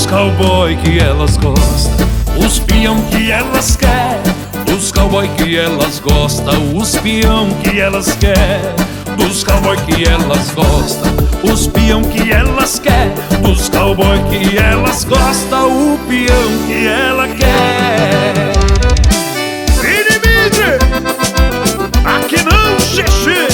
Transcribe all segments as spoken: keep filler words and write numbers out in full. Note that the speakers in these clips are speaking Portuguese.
dos cowboy que elas gostam, os peão que elas quer, dos cowboy que elas gostam, os peão que elas quer, dos cowboy que elas gostam, os peão que elas quer, dos cowboy que elas gostam, o peão que ela quer. Inimide, aqui não, xixi.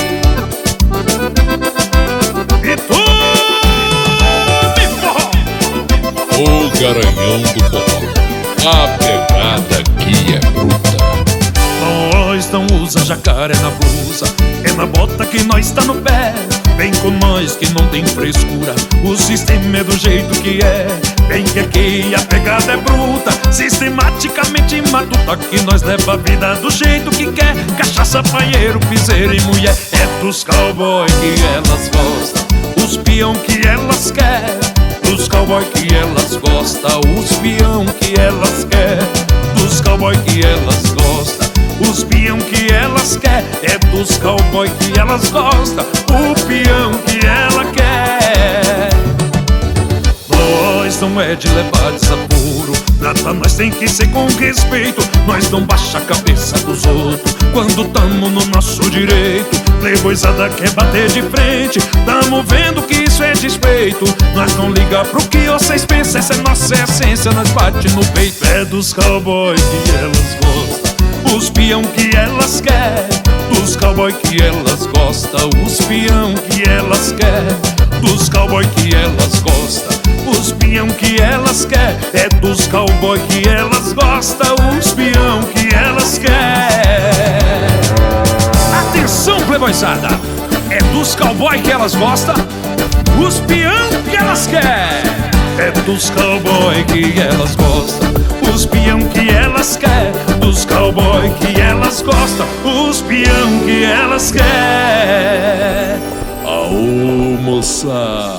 E tu, me forró. O Garanhão do Forró, a pegada aqui é bruta. Nós não usa jacaré na blusa, é na bota que nós tá no pé. Vem com nós que não tem frescura, o sistema é do jeito que é. Vem que aqui a pegada é bruta, sistematicamente matuta, que nós leva a vida do jeito que quer. Cachaça, panheiro, piseiro e mulher. É dos cowboy que elas gostam, os peão que elas quer, dos cowboy que elas gostam, os peão que elas quer, dos cowboy que elas gostam, os peão que elas quer, é dos cowboy que elas gostam, o peão que ela quer. Nós não é de levar desaporo, trata nós tem que ser com respeito. Nós não baixa a cabeça dos outros quando tamo no nosso direito. Playboyzada quer bater de frente, tamo vendo que isso é despeito. Nós não liga pro que vocês pensam, essa é nossa essência, nós bate no peito. É dos cowboy que elas gostam, os peão que elas quer, dos cowboy que elas gostam, os peão que elas quer, dos cowboy que elas gostam, os peão que elas quer, é dos cowboy que elas gostam, os peão que elas quer. Atenção, playboyzada, é dos cowboy que elas gostam, os peão que elas quer, é dos cowboy que elas gostam, os peão que elas quer, dos cowboy que elas gostam, os peão que elas quer. Aô, moça!